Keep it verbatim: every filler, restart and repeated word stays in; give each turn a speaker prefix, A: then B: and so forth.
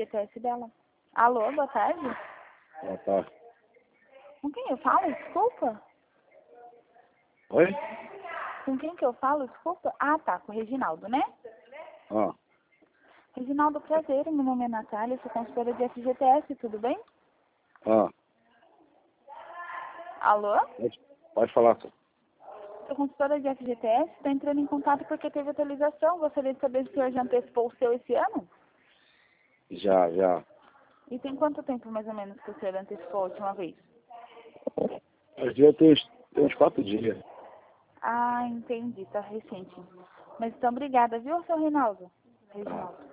A: G T S dela. Alô, boa tarde.
B: Boa tarde.
A: Com quem eu falo? Desculpa.
B: Oi?
A: Com quem que eu falo? Desculpa. Ah, tá. Com o Reginaldo, né?
B: Ah,
A: Reginaldo, prazer. Meu nome é Natália. Sou consultora de F G T S. Tudo bem?
B: ah.
A: Alô?
B: Pode, pode falar, senhor.
A: Sou consultora de F G T S. Estou entrando em contato porque teve atualização. Gostaria de saber se o senhor já antecipou o seu esse ano?
B: Já, já.
A: E tem quanto tempo, mais ou menos, que o senhor antecipou a última vez?
B: Às vezes tem uns, tem uns quatro dias.
A: Ah, entendi. Tá recente. Mas então, obrigada, viu, seu Reinaldo?
B: Tá.
A: Reginaldo.